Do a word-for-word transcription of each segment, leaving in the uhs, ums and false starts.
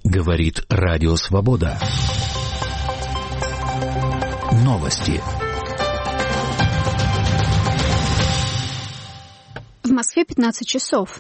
Говорит Радио Свобода. Новости. В Москве пятнадцать часов.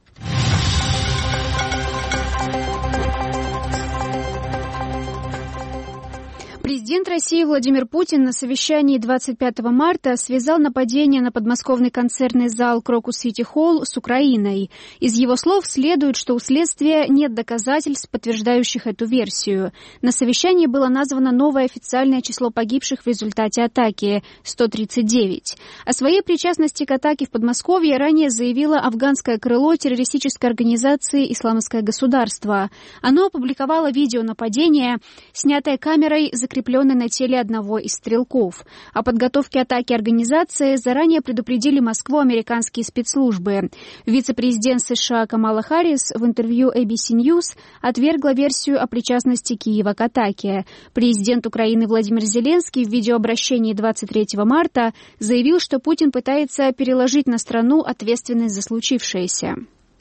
Президент России Владимир Путин на совещании двадцать пятого марта связал нападение на подмосковный концертный зал Крокус Сити Холл с Украиной. Из его слов следует, что у следствия нет доказательств, подтверждающих эту версию. На совещании было названо новое официальное число погибших в результате атаки – сто тридцать девять. О своей причастности к атаке в Подмосковье ранее заявило афганское крыло террористической организации «Исламское государство». Оно опубликовало видео нападения, снятое камерой, закрепленной на теле одного из стрелков. О подготовке атаки организации заранее предупредили Москву американские спецслужбы. Вице-президент США Камала Харрис в интервью эй би си News отвергла версию о причастности Киева к атаке. Президент Украины Владимир Зеленский в видеообращении двадцать третьего марта заявил, что Путин пытается переложить на страну ответственность за случившееся.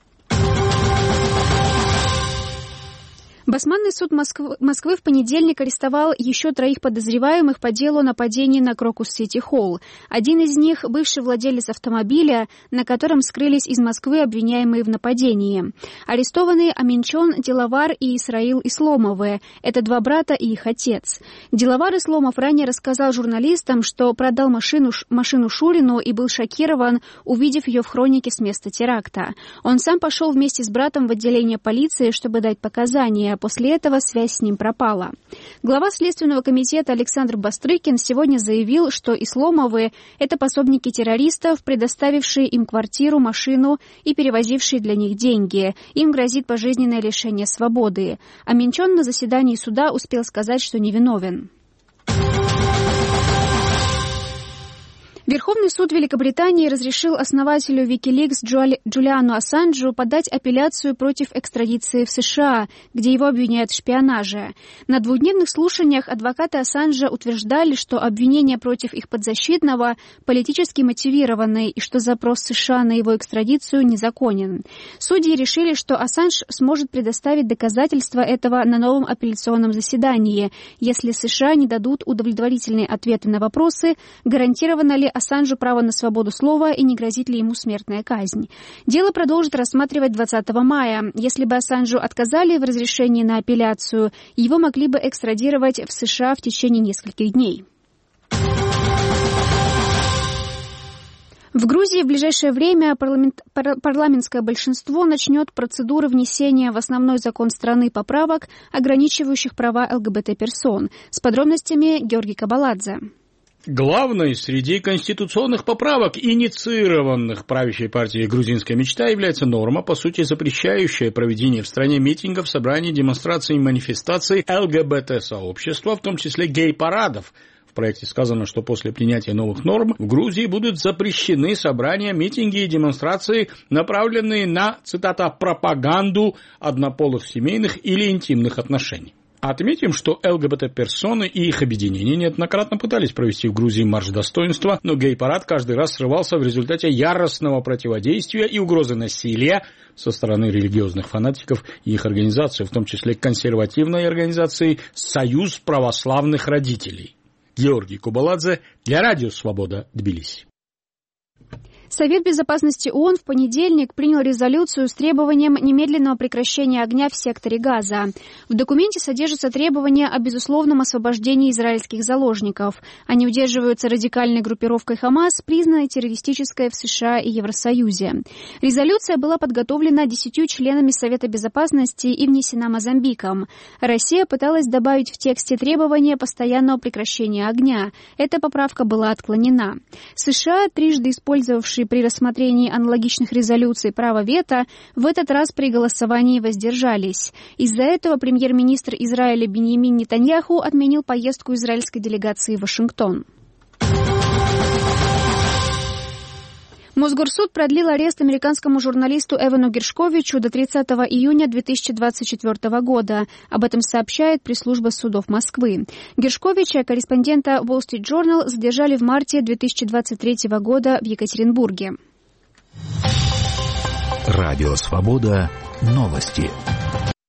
Басманный суд Москвы, Москвы в понедельник арестовал еще троих подозреваемых по делу нападения на Крокус Сити Холл. Один из них – бывший владелец автомобиля, на котором скрылись из Москвы обвиняемые в нападении. Арестованы Аминчон Диловар и Исраил Исломовы. Это два брата и их отец. Диловар Исломов ранее рассказал журналистам, что продал машину, машину Шурину и был шокирован, увидев ее в хронике с места теракта. Он сам пошел вместе с братом в отделение полиции, чтобы дать показания. После этого связь с ним пропала. Глава Следственного комитета Александр Бастрыкин сегодня заявил, что Исломовы – это пособники террористов, предоставившие им квартиру, машину и перевозившие для них деньги. Им грозит пожизненное лишение свободы. Аминчон на заседании суда успел сказать, что невиновен. Верховный суд Великобритании разрешил основателю Wikileaks Джули... Джулиану Ассанжу подать апелляцию против экстрадиции в США, где его обвиняют в шпионаже. На двухдневных слушаниях адвокаты Ассанжа утверждали, что обвинения против их подзащитного политически мотивированы и что запрос США на его экстрадицию незаконен. Судьи решили, что Ассанж сможет предоставить доказательства этого на новом апелляционном заседании, если США не дадут удовлетворительные ответы на вопросы, гарантировано ли Ассанжу право на свободу слова и не грозит ли ему смертная казнь. Дело продолжат рассматривать двадцатого мая. Если бы Ассанжу отказали в разрешении на апелляцию, его могли бы экстрадировать в США в течение нескольких дней. В Грузии в ближайшее время парламент, пар, парламентское большинство начнет процедуру внесения в основной закон страны поправок, ограничивающих права ЛГБТ-персон. С подробностями Георгий Кабаладзе. Главной среди конституционных поправок, инициированных правящей партией «Грузинская мечта», является норма, по сути, запрещающая проведение в стране митингов, собраний, демонстраций и манифестаций ЛГБТ-сообщества, в том числе гей-парадов. В проекте сказано, что после принятия новых норм в Грузии будут запрещены собрания, митинги и демонстрации, направленные на, цитата, «пропаганду однополых семейных или интимных отношений». Отметим, что ЛГБТ-персоны и их объединения неоднократно пытались провести в Грузии марш достоинства, но гей-парад каждый раз срывался в результате яростного противодействия и угрозы насилия со стороны религиозных фанатиков и их организаций, в том числе консервативной организации «Союз православных родителей». Георгий Кубаладзе для Радио Свобода, Тбилиси. Совет безопасности ООН в понедельник принял резолюцию с требованием немедленного прекращения огня в секторе Газа. В документе содержится требование о безусловном освобождении израильских заложников. Они удерживаются радикальной группировкой Хамас, признанной террористической в США и Евросоюзе. Резолюция была подготовлена десятью членами Совета безопасности и внесена Мозамбиком. Россия пыталась добавить в тексте требования постоянного прекращения огня. Эта поправка была отклонена. США, трижды использовавшие при рассмотрении аналогичных резолюций право вето, в этот раз при голосовании воздержались. Из-за этого премьер-министр Израиля Биньямин Нетаньяху отменил поездку израильской делегации в Вашингтон. Мосгорсуд продлил арест американскому журналисту Эвану Гершковичу до тридцатого июня две тысячи двадцать четвёртого года. Об этом сообщает пресс-служба судов Москвы. Гершковича, корреспондента Wall Street Journal, задержали в марте две тысячи двадцать третьего года в Екатеринбурге. Радио Свобода. Новости.